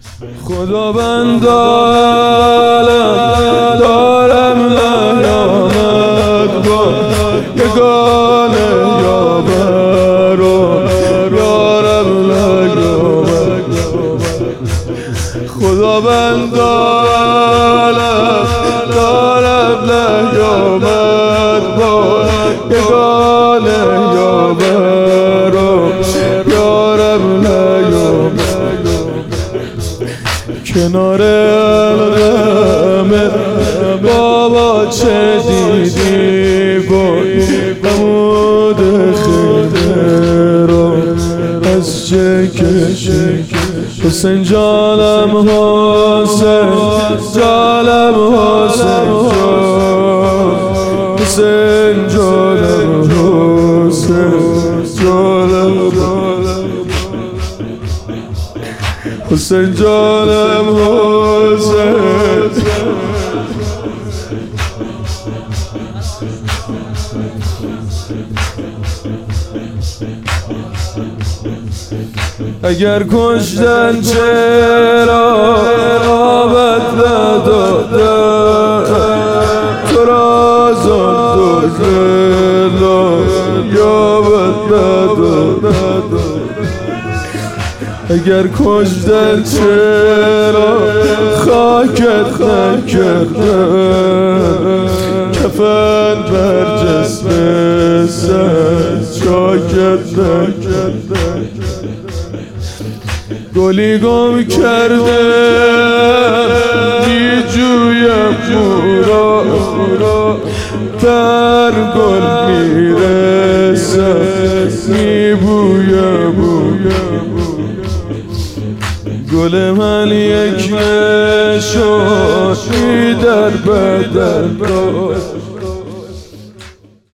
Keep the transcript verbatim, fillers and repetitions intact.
خداوند دارم دارم نیامد با یگانه یاور و یارم نیامد. خداوند دارم دارم نیامد با یگانه یاور و یارم نیامد. کنار الغمه بابا چه دیدی بود عمود خیمه رو از چه کشی حسین جانم حسین جانم حسین حسین جانم حسین جانم حسین جانم حسین. اگر کشتن چرا آبت ندادن تو را زن تو زلا یابت ندادن. اگر کشتن چرا خاکت نکردن کفن بر جسم سر چاکت نکردن. گلی گم کرده می جویم مورا در گل می رسم می بویم گل من یک نشانی در بدن داشت